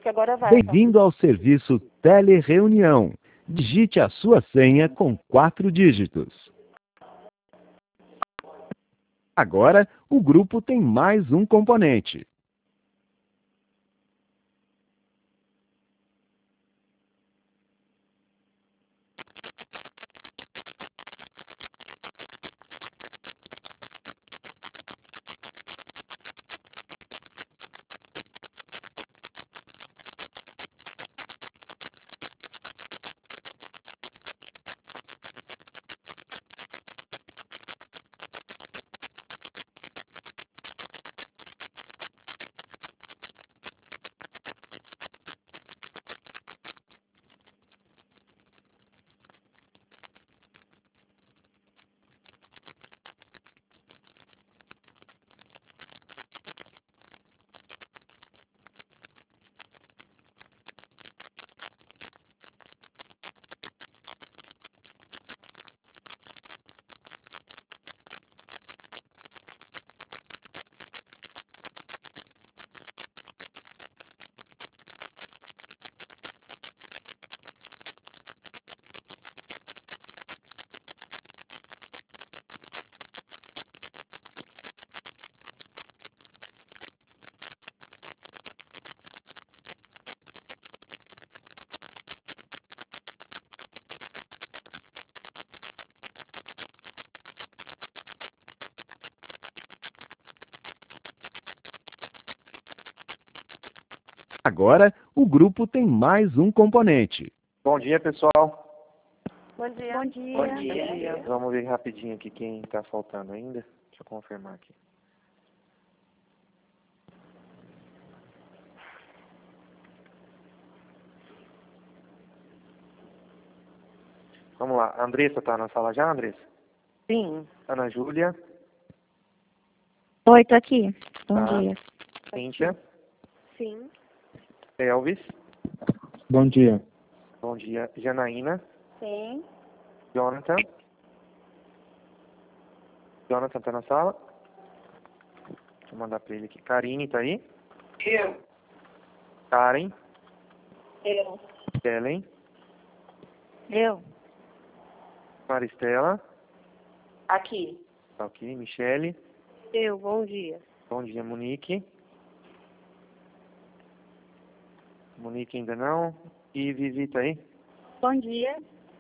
que agora vai. Bem-vindo ao serviço Telereunião. Digite a sua senha com 4 dígitos. Agora, o grupo tem mais um componente. Agora, o grupo tem mais um componente. Bom dia, pessoal. Bom dia. Bom dia. Bom dia. Vamos ver rapidinho aqui quem está faltando ainda. Deixa eu confirmar aqui. Vamos lá. A Andressa está na sala já, Andressa? Sim. Ana Júlia. Oi, tô aqui. Bom Tá. dia. Cíntia. Sim. Elvis. Bom dia. Bom dia. Janaína. Sim. Jonathan. Jonathan está na sala? Deixa eu mandar para ele aqui. Karine está aí? Eu. Karen. Eu. Kellen. Eu. Maristela. Aqui. Tá ok. Michele. Eu. Bom dia. Bom dia, Monique. Monique ainda não. E Vivi tá aí? Bom dia.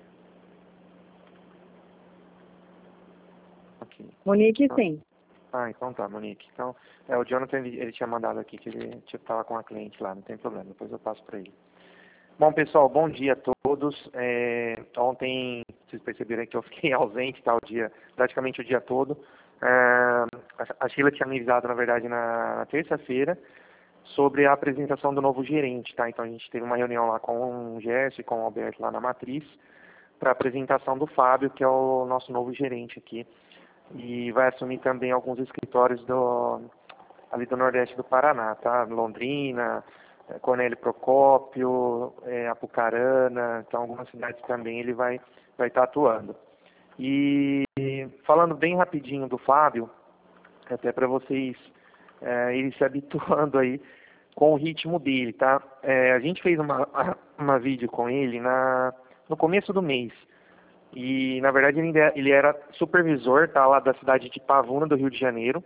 Ok. Monique, sim. Ah, então tá, Monique. Então, o Jonathan, ele tinha mandado aqui que ele estava com a cliente lá, não tem problema, depois eu passo para ele. Bom, pessoal, bom dia a todos. Ontem, vocês perceberam que eu fiquei ausente, tá, praticamente o dia todo. A Sheila tinha me avisado, na verdade, na terça-feira, sobre a apresentação do novo gerente, tá? Então a gente teve uma reunião lá com o Gerson e com o Alberto lá na Matriz, para a apresentação do Fábio, que é o nosso novo gerente aqui. E vai assumir também alguns escritórios ali do Nordeste do Paraná, tá? Londrina, Cornélio Procópio, Apucarana, então algumas cidades também ele vai estar atuando. E falando bem rapidinho do Fábio, até para vocês irem se habituando aí com o ritmo dele, tá? A gente fez uma vídeo com ele no começo do mês. E, na verdade, ele era supervisor, tá, lá da cidade de Pavuna, do Rio de Janeiro.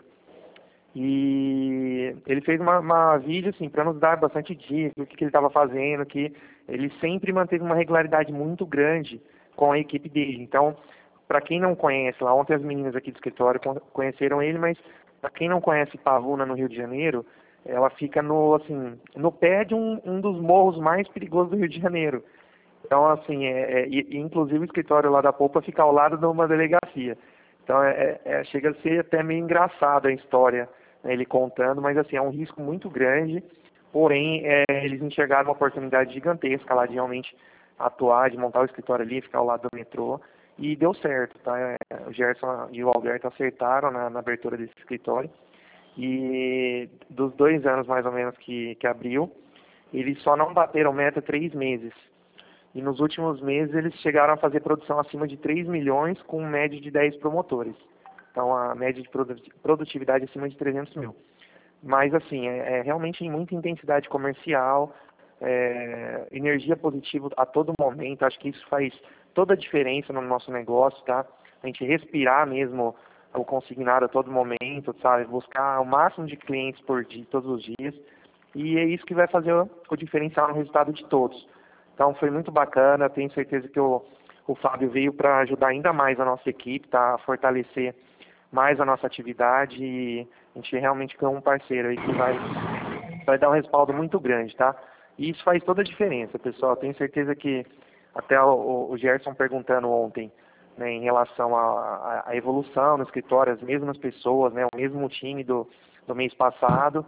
E ele fez uma vídeo, assim, para nos dar bastante dicas do que ele estava fazendo, que ele sempre manteve uma regularidade muito grande com a equipe dele. Então, para quem não conhece, lá ontem as meninas aqui do escritório conheceram ele, mas para quem não conhece Pavuna, no Rio de Janeiro, ela fica no pé de um dos morros mais perigosos do Rio de Janeiro. Então, assim, inclusive o escritório lá da Polpa fica ao lado de uma delegacia. Então, chega a ser até meio engraçado a história, né, ele contando, mas, assim, é um risco muito grande. Porém, eles enxergaram uma oportunidade gigantesca lá de realmente atuar, de montar o escritório ali, ficar ao lado do metrô. E deu certo, tá? O Gerson e o Alberto acertaram na abertura desse escritório. E dos 2 anos, mais ou menos, que abriu, eles só não bateram meta 3 meses. E nos últimos meses eles chegaram a fazer produção acima de 3 milhões com média de 10 promotores. Então a média de produtividade acima de 300 mil. Mas assim, realmente em muita intensidade comercial, energia positiva a todo momento. Acho que isso faz toda a diferença no nosso negócio, tá? A gente respirar mesmo o consignado a todo momento, sabe? Buscar o máximo de clientes por dia, todos os dias. E é isso que vai fazer o diferencial no resultado de todos. Então foi muito bacana, tenho certeza que o Fábio veio para ajudar ainda mais a nossa equipe, tá? A fortalecer mais a nossa atividade, e a gente realmente tem um parceiro aí que vai dar um respaldo muito grande, tá? E isso faz toda a diferença, pessoal. Tenho certeza que até o Gerson perguntando ontem, né, em relação à evolução no escritório, as mesmas pessoas, né, o mesmo time do mês passado,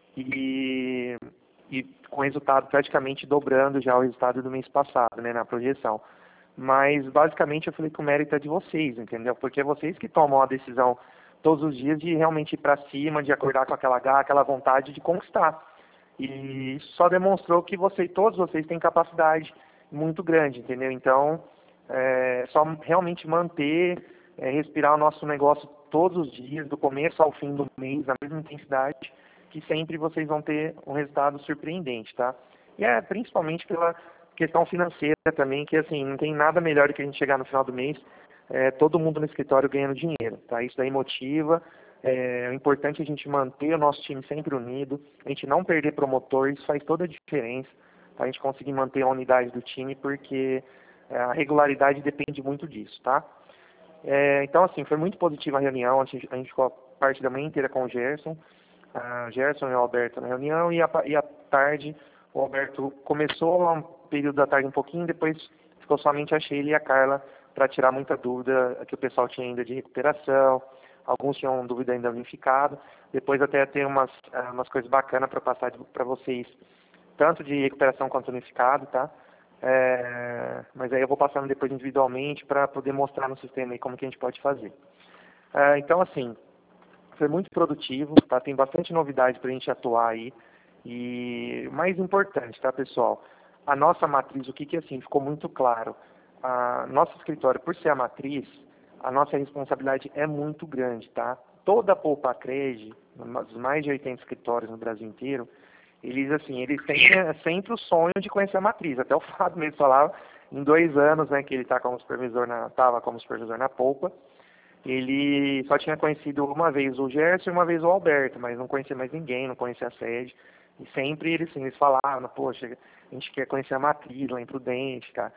e com o resultado praticamente dobrando já o resultado do mês passado, né, na projeção. Mas, basicamente, eu falei que o mérito é de vocês, entendeu? Porque é vocês que tomam a decisão todos os dias de realmente ir para cima, de acordar com aquela garra, aquela vontade de conquistar. E isso só demonstrou que todos vocês têm capacidade muito grande, entendeu? Então, só realmente manter, respirar o nosso negócio todos os dias, do começo ao fim do mês, na mesma intensidade, que sempre vocês vão ter um resultado surpreendente, tá? E principalmente pela questão financeira também, que assim, não tem nada melhor do que a gente chegar no final do mês, todo mundo no escritório ganhando dinheiro, tá? Isso daí motiva, o importante é a gente manter o nosso time sempre unido, a gente não perder promotor, isso faz toda a diferença, tá? A gente conseguir manter a unidade do time, porque a regularidade depende muito disso, tá? Então, assim, foi muito positiva a reunião, a gente ficou a parte da manhã inteira com o Gerson e o Alberto na reunião, e à tarde o Alberto começou um período da tarde um pouquinho, depois ficou somente a Sheila e a Carla para tirar muita dúvida que o pessoal tinha ainda de recuperação, alguns tinham dúvida ainda unificado, depois até tem umas coisas bacanas para passar para vocês, tanto de recuperação quanto unificado, tá? Mas aí eu vou passando depois individualmente para poder mostrar no sistema aí como que a gente pode fazer. Então, assim, foi muito produtivo, tá? Tem bastante novidade para a gente atuar aí. E o mais importante, tá, pessoal? A nossa matriz, o que assim, ficou muito claro. Nosso escritório, por ser a matriz, a nossa responsabilidade é muito grande, tá? Toda a Poupa-Cred, os mais de 80 escritórios no Brasil inteiro, eles têm sempre o sonho de conhecer a matriz. Até o Fábio mesmo falava, em 2 anos, né, que ele estava como supervisor na Poupa, ele só tinha conhecido uma vez o Gerson e uma vez o Alberto, mas não conhecia mais ninguém, não conhecia a sede. E sempre eles falavam, poxa, a gente quer conhecer a matriz lá em Prudente, tá?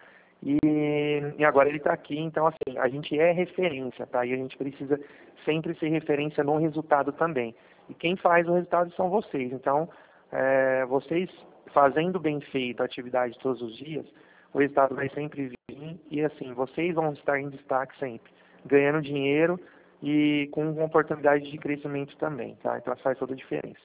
E agora ele está aqui, então assim, a gente é referência, tá? E a gente precisa sempre ser referência no resultado também. E quem faz o resultado são vocês. Então, vocês fazendo bem feito a atividade todos os dias, o resultado vai sempre vir, e assim, vocês vão estar em destaque sempre, ganhando dinheiro e com oportunidade de crescimento também, tá? Então faz toda a diferença.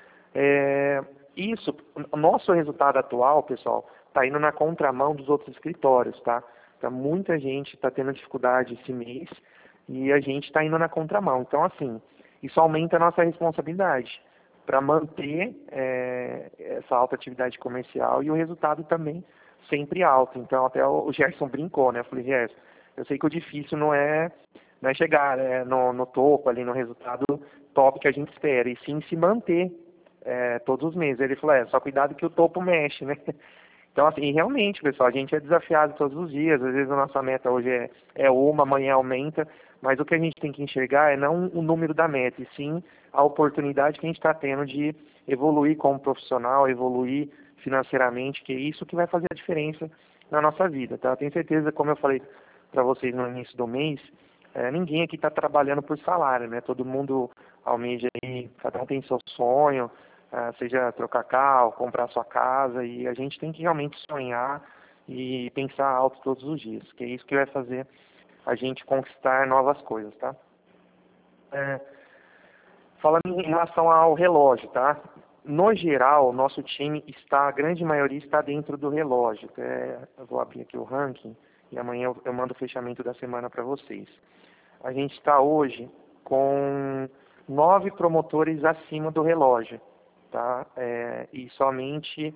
O nosso resultado atual, pessoal, está indo na contramão dos outros escritórios, tá? Então, muita gente está tendo dificuldade esse mês e a gente está indo na contramão. Então, assim, isso aumenta a nossa responsabilidade para manter essa alta atividade comercial e o resultado também sempre alto. Então, até o Gerson brincou, né? Eu falei, Gerson, eu sei que o difícil não é chegar no topo, ali no resultado top que a gente espera, e sim se manter todos os meses. Ele falou, só cuidado que o topo mexe, né? Então, assim, realmente, pessoal, a gente é desafiado todos os dias. Às vezes a nossa meta hoje é uma, amanhã aumenta, mas o que a gente tem que enxergar é não o número da meta, e sim a oportunidade que a gente está tendo de evoluir como profissional, evoluir financeiramente, que é isso que vai fazer a diferença na nossa vida, tá? Eu tenho certeza, como eu falei para vocês no início do mês, ninguém aqui está trabalhando por salário, né? Todo mundo almeja aí, cada um tem seu sonho, seja trocar carro, comprar sua casa, e a gente tem que realmente sonhar e pensar alto todos os dias, que é isso que vai fazer a gente conquistar novas coisas, tá? Falando em relação ao relógio, tá? No geral, nosso time a grande maioria está dentro do relógio. Eu vou abrir aqui o ranking e amanhã eu mando o fechamento da semana para vocês. A gente está hoje com 9 promotores acima do relógio, tá? E somente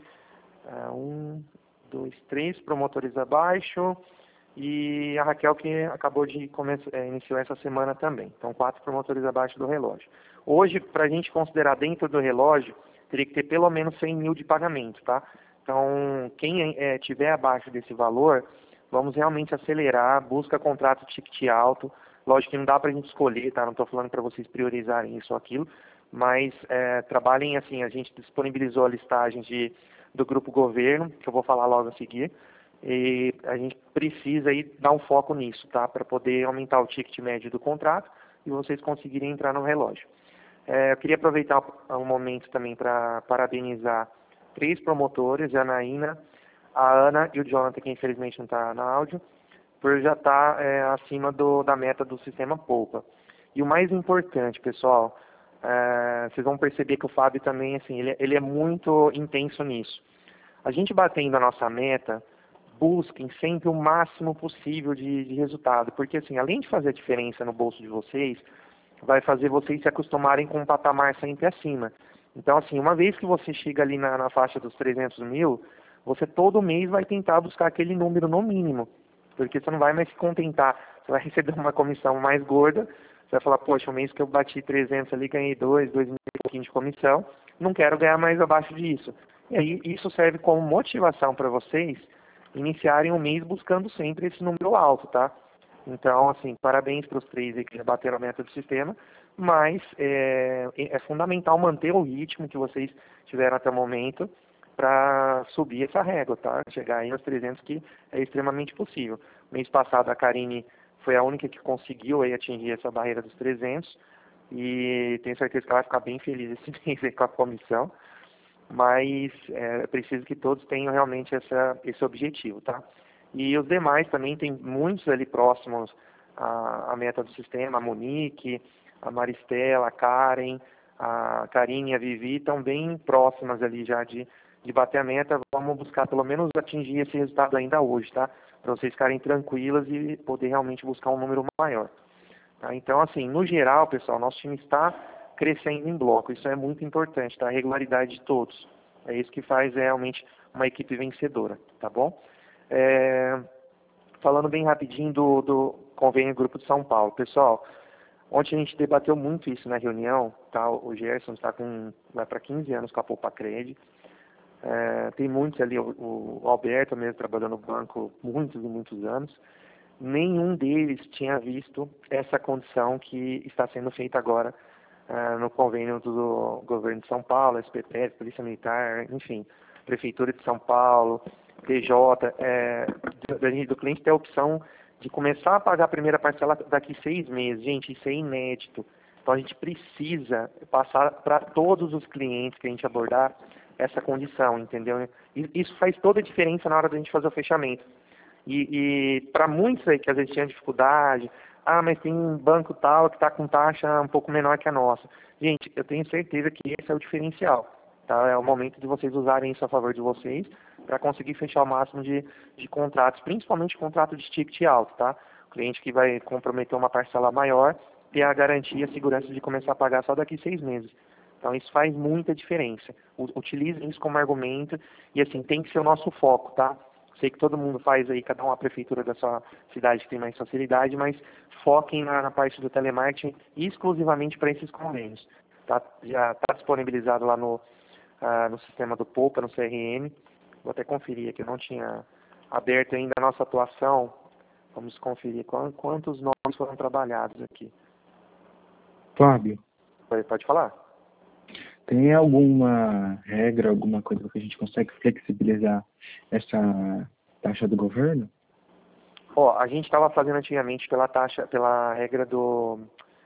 3 promotores abaixo, e a Raquel que acabou de iniciou essa semana também. Então, 4 promotores abaixo do relógio. Hoje, para a gente considerar dentro do relógio, teria que ter pelo menos 100 mil de pagamento, tá? Então, quem tiver abaixo desse valor, vamos realmente acelerar, busca contrato ticket alto. Lógico que não dá para a gente escolher, tá? Não estou falando para vocês priorizarem isso ou aquilo, mas trabalhem assim, a gente disponibilizou a listagem do Grupo Governo, que eu vou falar logo a seguir, e a gente precisa aí dar um foco nisso, tá? Para poder aumentar o ticket médio do contrato e vocês conseguirem entrar no relógio. Eu queria aproveitar um momento também para parabenizar 3 promotores, a Anaína, a Ana e o Jonathan, que infelizmente não está na áudio, por já estar acima da meta do sistema Poupa. E o mais importante, pessoal, vocês vão perceber que o Fábio também, assim, ele é muito intenso nisso. A gente batendo a nossa meta, busquem sempre o máximo possível de resultado, porque assim, além de fazer a diferença no bolso de vocês, vai fazer vocês se acostumarem com um patamar sempre acima. Então, assim, uma vez que você chega ali na faixa dos 300 mil, você todo mês vai tentar buscar aquele número no mínimo, porque você não vai mais se contentar, você vai receber uma comissão mais gorda, você vai falar, poxa, o mês que eu bati 300 ali, ganhei 2 mil e pouquinho de comissão, não quero ganhar mais abaixo disso. E aí, isso serve como motivação para vocês iniciarem o mês buscando sempre esse número alto, tá? Então, assim, parabéns para os 3 aí que já bateram a meta do sistema, mas é fundamental manter o ritmo que vocês tiveram até o momento para subir essa régua, tá? Chegar aí aos 300, que é extremamente possível. Mês passado a Karine foi a única que conseguiu aí atingir essa barreira dos 300 e tenho certeza que ela vai ficar bem feliz esse mês aí com a comissão, mas é preciso que todos tenham realmente esse objetivo, tá? E os demais também, tem muitos ali próximos à meta do sistema, a Monique, a Maristela, a Karen, a Karine e a Vivi estão bem próximas ali já de bater a meta. Vamos buscar pelo menos atingir esse resultado ainda hoje, tá? Para vocês ficarem tranquilas e poder realmente buscar um número maior. Tá? Então, assim, no geral, pessoal, nosso time está crescendo em bloco. Isso é muito importante, tá? A regularidade de todos. É isso que faz realmente uma equipe vencedora, tá bom? Falando bem rapidinho do convênio Grupo de São Paulo. Pessoal, ontem a gente debateu muito isso na reunião, tá? O Gerson vai para 15 anos com a Poupa Cred. Tem muitos ali, o Alberto mesmo trabalhou no banco muitos e muitos anos. Nenhum deles tinha visto essa condição que está sendo feita agora no convênio do Governo de São Paulo, SPT, Polícia Militar, enfim, Prefeitura de São Paulo, PJ, do cliente ter a opção de começar a pagar a primeira parcela daqui 6 meses. Gente, isso é inédito. Então a gente precisa passar para todos os clientes que a gente abordar essa condição, entendeu? Isso faz toda a diferença na hora da gente fazer o fechamento. E para muitos aí que às vezes tinham dificuldade, mas tem um banco tal que está com taxa um pouco menor que a nossa. Gente, eu tenho certeza que esse é o diferencial. Tá? É o momento de vocês usarem isso a favor de vocês para conseguir fechar o máximo de contratos, principalmente contrato de ticket alto, tá? O cliente que vai comprometer uma parcela maior, ter a garantia, a segurança de começar a pagar só daqui 6 meses. Então isso faz muita diferença. Utilizem isso como argumento e assim, tem que ser o nosso foco, tá? Sei que todo mundo faz aí, cada uma prefeitura da sua cidade que tem mais facilidade, mas foquem na parte do telemarketing exclusivamente para esses convênios. Tá? Já está disponibilizado lá no sistema do Poupa, no CRM. Vou até conferir aqui, eu não tinha aberto ainda a nossa atuação. Vamos conferir quantos nomes foram trabalhados aqui. Fábio, Pode falar? tem alguma regra, alguma coisa que a gente consegue flexibilizar essa taxa do governo? A gente estava fazendo antigamente pela regra do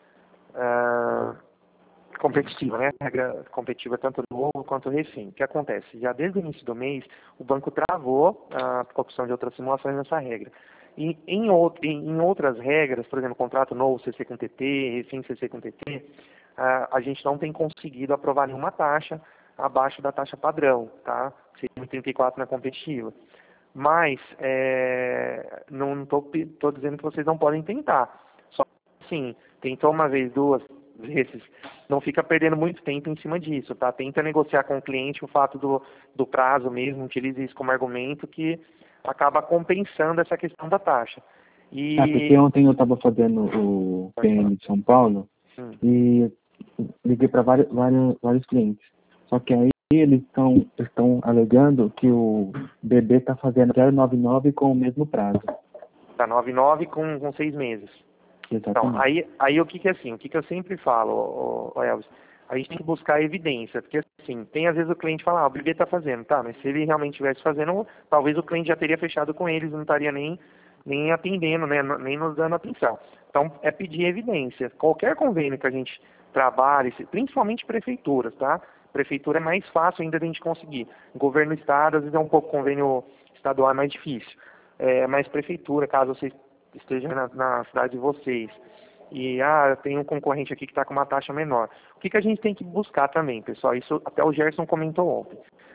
competitiva, né? Regra competitiva tanto novo quanto recém. O que acontece? Já desde o início do mês, o banco travou a opção de outras simulações nessa regra. E em outras regras, por exemplo, contrato novo CC com TT, recém CC com TT, a gente não tem conseguido aprovar nenhuma taxa abaixo da taxa padrão, tá? 6,34 na competitiva. Mas, não estou dizendo que vocês não podem tentar. Só assim, tentou uma vez, 2 vezes, não fica perdendo muito tempo em cima disso, tá? Tenta negociar com o cliente o fato do prazo mesmo, utilize isso como argumento que acaba compensando essa questão da taxa. Porque ontem eu estava fazendo o PM de São Paulo e liguei para vários clientes. Só que aí eles estão alegando que o BB está fazendo 099 com o mesmo prazo. Tá 99 com 6 meses. Então, Exatamente. aí o que é assim, o que eu sempre falo, Elvis, a gente tem que buscar evidência, porque assim, tem às vezes o cliente fala, o BB está fazendo, tá, mas se ele realmente estivesse fazendo, talvez o cliente já teria fechado com eles, não estaria nem atendendo, né, nem nos dando atenção. Então, é pedir evidência. Qualquer convênio que a gente trabalhe, principalmente prefeituras, tá? Prefeitura é mais fácil ainda de a gente conseguir. Governo do estado, às vezes é um pouco convênio estadual, é mais difícil. Mas prefeitura, caso você esteja na cidade de vocês, e tem um concorrente aqui que está com uma taxa menor. O que a gente tem que buscar também, pessoal? Isso até o Gerson comentou ontem.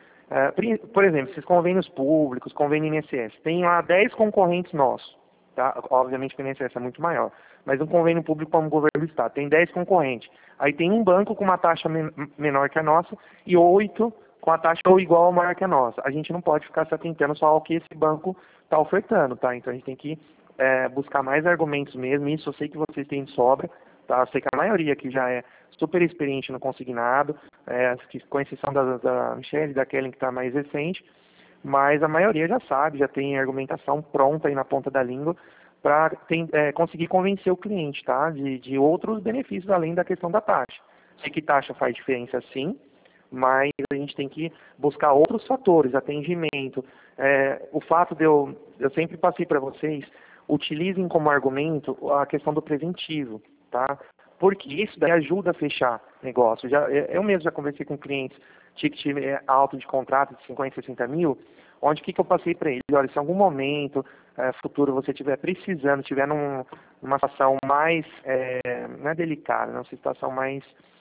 Por exemplo, esses convênios públicos, convênio INSS, tem lá 10 concorrentes nossos, tá? Obviamente que o INSS é muito maior, mas um convênio público como o governo do estado, tem 10 concorrentes. Aí tem um banco com uma taxa menor que a nossa e 8 com a taxa ou igual ou maior que a nossa. A gente não pode ficar se atentando só ao que esse banco está ofertando, tá? Então a gente tem que buscar mais argumentos mesmo, isso eu sei que vocês têm de sobra, tá? Eu sei que a maioria aqui já é super experiente no consignado, com exceção da Michelle e da Kellen, que está mais recente, mas a maioria já sabe, já tem argumentação pronta aí na ponta da língua para conseguir convencer o cliente, tá? De outros benefícios além da questão da taxa. Sei que taxa faz diferença sim, mas a gente tem que buscar outros fatores, atendimento. O fato de eu sempre passei para vocês, utilizem como argumento a questão do preventivo, tá? Porque isso daí ajuda a fechar negócio. Eu mesmo já conversei com clientes, ticket alto de contrato de 50, 60 mil, onde o que eu passei para eles? Olha, se em algum momento futuro você estiver precisando, estiver numa situação mais, não é delicada, numa situação mais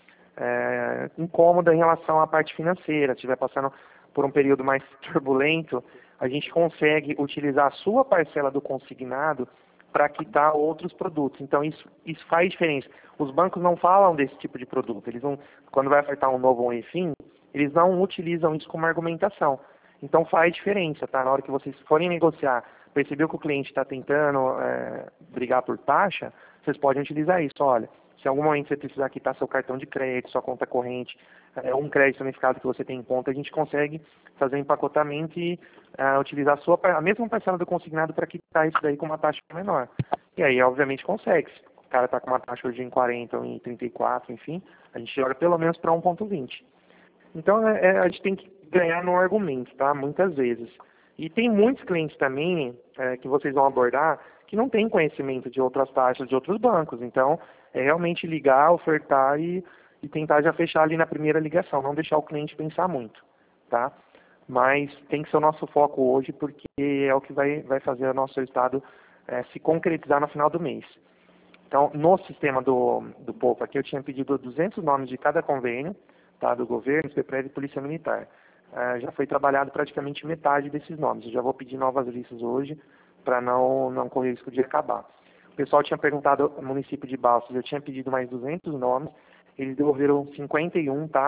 incômoda em relação à parte financeira, estiver passando por um período mais turbulento, a gente consegue utilizar a sua parcela do consignado para quitar outros produtos. Então, isso faz diferença. Os bancos não falam desse tipo de produto. Eles não, quando vai ofertar um novo ou um enfim, eles não utilizam isso como argumentação. Então, faz diferença, tá? Na hora que vocês forem negociar, percebeu que o cliente está tentando brigar por taxa, vocês podem utilizar isso. Olha, se em algum momento você precisar quitar seu cartão de crédito, sua conta corrente, um crédito unificado que você tem em conta, a gente consegue fazer um empacotamento e utilizar a mesma parcela do consignado para quitar isso daí com uma taxa menor. E aí, obviamente, consegue. Se o cara está com uma taxa hoje em 40 ou em 34, enfim, a gente joga pelo menos para 1,20. Então, a gente tem que ganhar no argumento, tá? Muitas vezes. E tem muitos clientes também que vocês vão abordar que não têm conhecimento de outras taxas de outros bancos. Então, é realmente ligar, ofertar e tentar já fechar ali na primeira ligação, não deixar o cliente pensar muito, tá? Mas tem que ser o nosso foco hoje, porque é o que vai fazer o nosso resultado se concretizar no final do mês. Então, no sistema do Poupa aqui, eu tinha pedido 200 nomes de cada convênio, tá, do governo, CPREV e Polícia Militar. Já foi trabalhado praticamente metade desses nomes. Eu já vou pedir novas listas hoje, para não correr risco de acabar. O pessoal tinha perguntado ao município de Balsas, eu tinha pedido mais 200 nomes, eles devolveram 51, tá?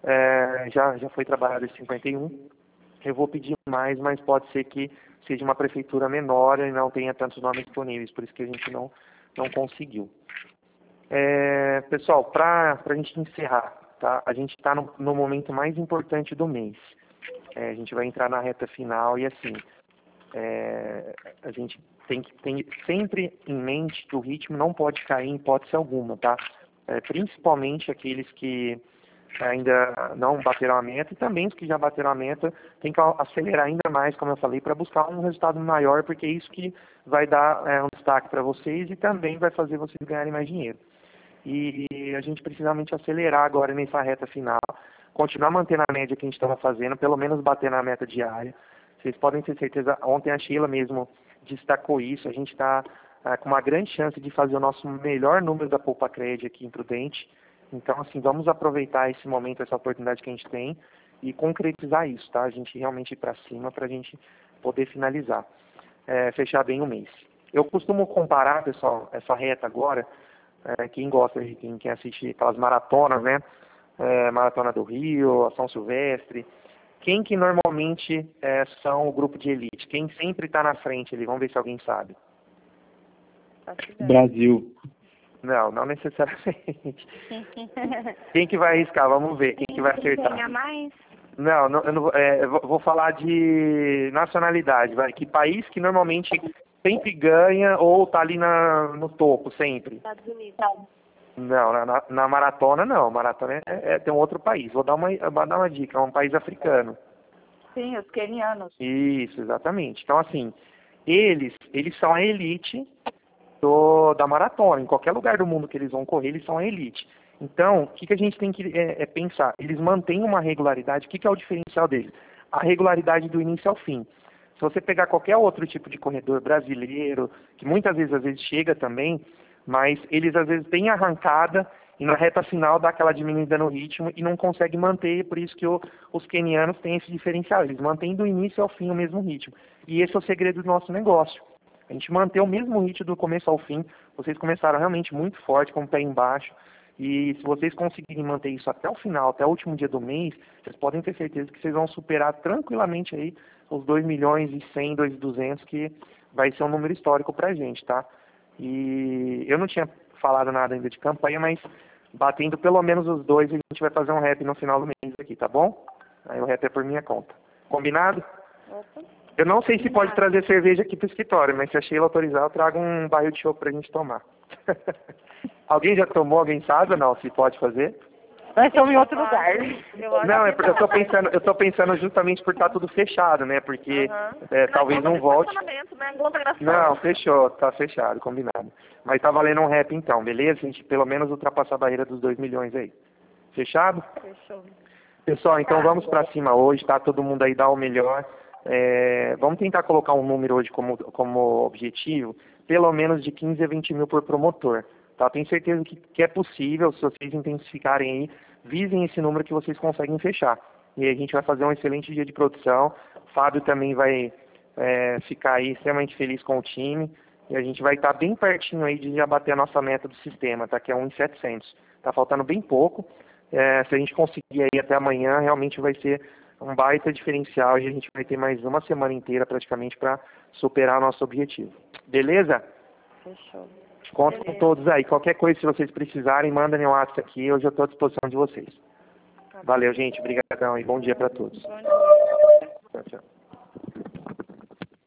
Já foi trabalhado esses 51. Eu vou pedir mais, mas pode ser que seja uma prefeitura menor e não tenha tantos nomes disponíveis, por isso que a gente não conseguiu. Pessoal, para a gente encerrar, tá? A gente está no momento mais importante do mês. A gente vai entrar na reta final e assim, a gente tem que ter sempre em mente que o ritmo não pode cair em hipótese alguma, tá? Principalmente aqueles que ainda não bateram a meta e também os que já bateram a meta tem que acelerar ainda mais, como eu falei, para buscar um resultado maior, porque é isso que vai dar um destaque para vocês e também vai fazer vocês ganharem mais dinheiro. E a gente precisa realmente acelerar agora nessa reta final, continuar mantendo a média que a gente estava fazendo, pelo menos bater na meta diária. Vocês podem ter certeza, ontem a Sheila mesmo destacou isso, a gente está com uma grande chance de fazer o nosso melhor número da Poupa Cred aqui em Prudente. Então, assim, vamos aproveitar esse momento, essa oportunidade que a gente tem e concretizar isso, tá? A gente realmente ir para cima para a gente poder finalizar, fechar bem o mês. Eu costumo comparar, pessoal, essa reta agora, quem gosta, quem assiste aquelas maratonas, né? Maratona do Rio, a São Silvestre. Quem que normalmente são o grupo de elite? Quem sempre está na frente ali? Vamos ver se alguém sabe. Brasil. Não necessariamente. Quem que vai arriscar? Vamos ver. Quem que vai acertar? Ganha mais? Não, eu não vou falar de nacionalidade, vai. Que país que normalmente sempre ganha ou tá ali no topo, sempre? Estados Unidos. Não, na maratona não. Maratona tem um outro país. Vou dar uma dica, é um país africano. Sim, os quenianos. Isso, exatamente. Então, assim, eles são a elite da maratona. Em qualquer lugar do mundo que eles vão correr, eles são a elite. Então, o que a gente tem que pensar? Eles mantêm uma regularidade. O que é o diferencial deles? A regularidade do início ao fim. Se você pegar qualquer outro tipo de corredor brasileiro, que muitas vezes chega também, mas eles às vezes têm arrancada e na reta final dá aquela diminuída no ritmo e não consegue manter, por isso que os quenianos têm esse diferencial. Eles mantêm do início ao fim o mesmo ritmo. E esse é o segredo do nosso negócio. A gente manter o mesmo ritmo do começo ao fim. Vocês começaram realmente muito forte, com o pé embaixo. E se vocês conseguirem manter isso até o final, até o último dia do mês, vocês podem ter certeza que vocês vão superar tranquilamente aí os 2.100.000, 2.200.000, que vai ser um número histórico pra gente, tá? E eu não tinha falado nada ainda de campanha, mas batendo pelo menos os 2, a gente vai fazer um rap no final do mês aqui, tá bom? Aí o rap é por minha conta. Combinado? Opa. Eu não sei se pode trazer cerveja aqui pro escritório, mas se a Sheila autorizar, eu trago um barril de chopp pra gente tomar. Alguém já tomou? Alguém sabe ou não? Se pode fazer? Nós estamos em outro lugar. Não, é porque eu tô pensando justamente por estar tudo fechado, né? Porque talvez não volte. Não, fechou, tá fechado, combinado. Mas tá valendo um rap então, beleza? A gente pelo menos ultrapassar a barreira dos 2 milhões aí. Fechado? Fechou. Pessoal, então vamos pra cima hoje, tá? Todo mundo aí dá o melhor. Vamos tentar colocar um número hoje como objetivo, pelo menos de 15 a 20 mil por promotor. Tá? Tenho certeza que é possível, se vocês intensificarem aí, visem esse número que vocês conseguem fechar. E aí a gente vai fazer um excelente dia de produção. O Fábio também vai ficar aí extremamente feliz com o time. E a gente vai estar bem pertinho aí de já bater a nossa meta do sistema, tá? Que é 1.700. Tá faltando bem pouco. Se a gente conseguir aí até amanhã, realmente vai ser um baita diferencial e a gente vai ter mais uma semana inteira praticamente para superar nosso objetivo. Beleza? Fechou. Conto com todos aí. Qualquer coisa, se vocês precisarem, mandem um WhatsApp aqui. Hoje eu estou à disposição de vocês. Valeu, gente. Obrigadão e bom dia para todos. Bom dia. Tchau, tchau.